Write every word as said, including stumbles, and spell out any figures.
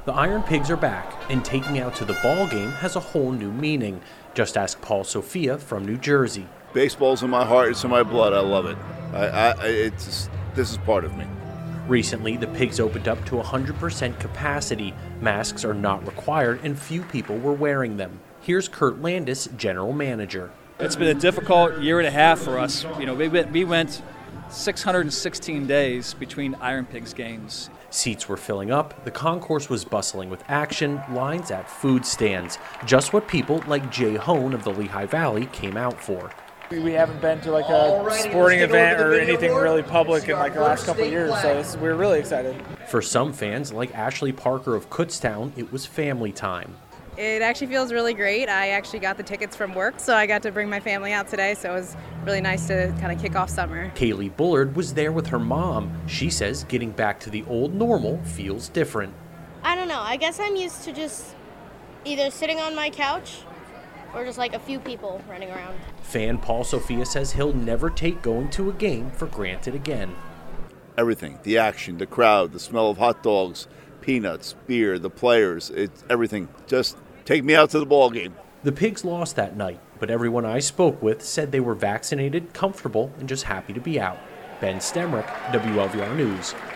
The Iron Pigs are back, and taking out to the ball game has a whole new meaning. Just ask Paul Sophia from New Jersey. Baseball's in my heart, it's in my blood, I love it. I, I, it's, this is part of me. Recently, the Pigs opened up to one hundred percent capacity. Masks are not required, and few people were wearing them. Here's Kurt Landis, general manager. It's been a difficult year and a half for us. You know, we went, we went six hundred sixteen days between Iron Pigs games. Seats were filling up, the concourse was bustling with action, lines at food stands. Just what people like Jay Hone of the Lehigh Valley came out for. We haven't been to like a sporting event or anything really public in like the last couple of years, so it's, we're really excited. For some fans, like Ashley Parker of Kutztown, it was family time. It actually feels really great. I actually got the tickets from work, so I got to bring my family out today, so it was really nice to kind of kick off summer. Kaylee Bullard was there with her mom. She says getting back to the old normal feels different. I don't know. I guess I'm used to just either sitting on my couch or just like a few people running around. Fan Paul Sophia says he'll never take going to a game for granted again. Everything, the action, the crowd, the smell of hot dogs, peanuts, beer, the players, it's everything. Just take me out to the ball game. The Pigs lost that night, but everyone I spoke with said they were vaccinated, comfortable, and just happy to be out. Ben Stemrick, W L V R News.